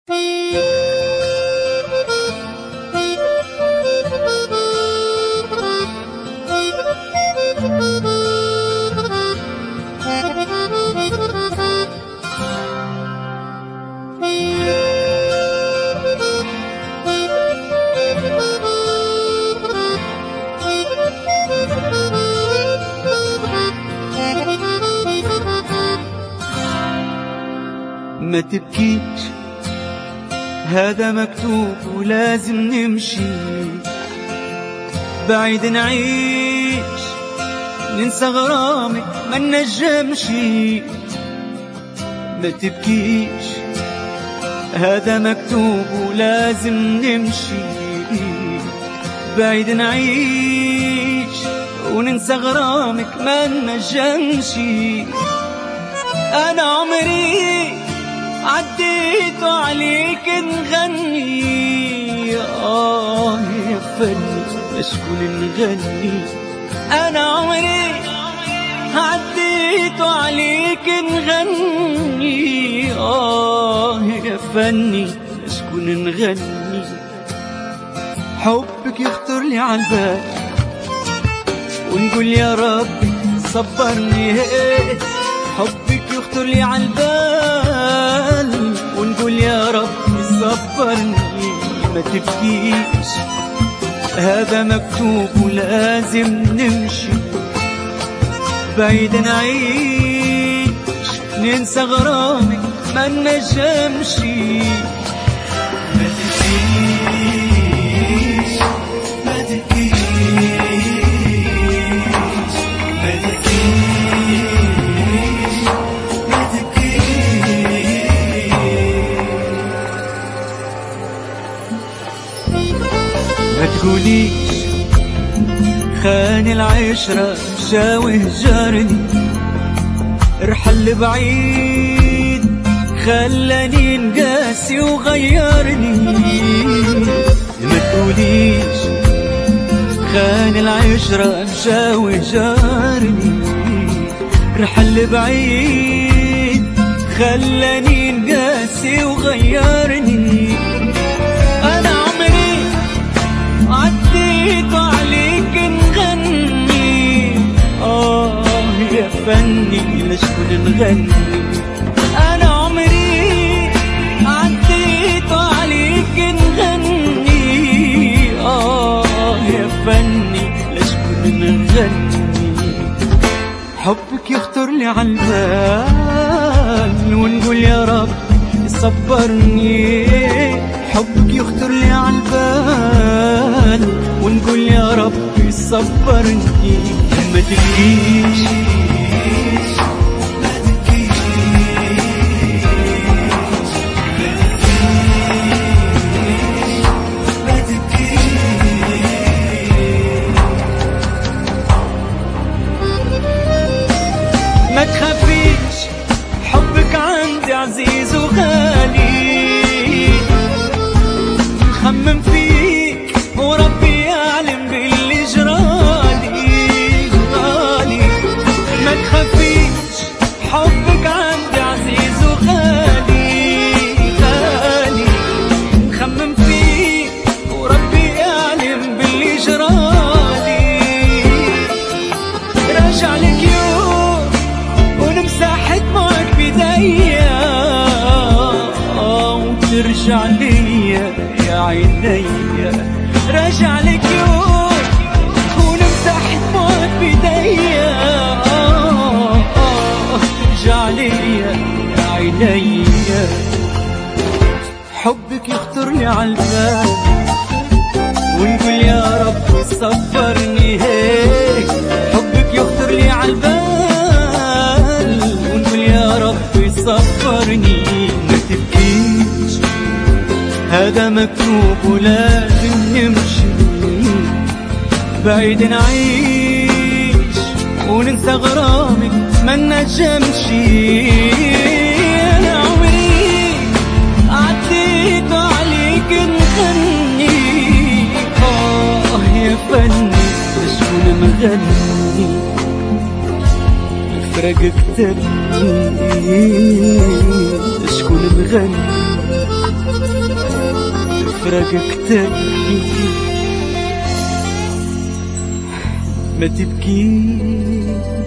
ما تبكيش، هذا مكتوب ولازم نمشي بعيد نعيش، ننسى غرامك ما ننجمش. ما تبكيش، هذا مكتوب ولازم نمشي بعيد نعيش وننسى غرامك ما ننجمش. أنا عمري عديت عليك نغني، يا فني لشكون نغني. أنا عمري عديت عليك نغني، يا فني لشكون نغني. حبك يخطر لي عالبال ونقول يا ربي صبرني. حبك يخطر لي عالبال ونقول يا ربي صبرني. ما تبكيش، هذا مكتوب ولازم نمشي بعيد نعيش، ننسى غرامك ما ننجمش. ما تبكيش، ما تبكيش، ما تبكيش، ما تبكيش. ما تقوليش خان العشرة مشى وهجرني، رحل بعيد خلاني نقاسي وغيرني. ما تقوليش خان العشرة مشى وهجرني، رحل بعيد خلاني نقاسي وغيرني. أنا عمري عديت عليك نغني، يا فني لشكون نغني. أنا عمري عديت عليك نغني، يا فني لشكون نغني. حبك يخطر لي عالبال ونقول يا رب صبرني. حبك يخطر لي عالبال ونقول يا رب صبرني. ما تبكيش، ما تبكيش، ما تبكيش. ما تخافيش، حبك عندي عزيز وغالي، نخمم فيك وربي يعلم باللي جرالي غالي. ما تخافيش، حبك عندي عزيز وغالي غالي، نخمم فيك وربي يعلم باللي جرالي. راجع لك يوم ونمسح دموعك بيديا، وترجع ليا يا عينيا. راجع لك يوم ونمسح دموعك بيديا، ترجع ليا يا عينيا. حبك يخطر لي عالبال ونقول يا رب صبرني. حبك يخطر لي عالبال ونقول يا رب صبرني. ما تبكيش، هذا مكتوب ولازم نمشي بعيد نعيش وننسى غرامك ما ننجمش. أنا عمري عديت عليك نغني، يا فني لشكون مغني. الفراق كتبني، لشكون مغني. فراقك تبكي ما تبكي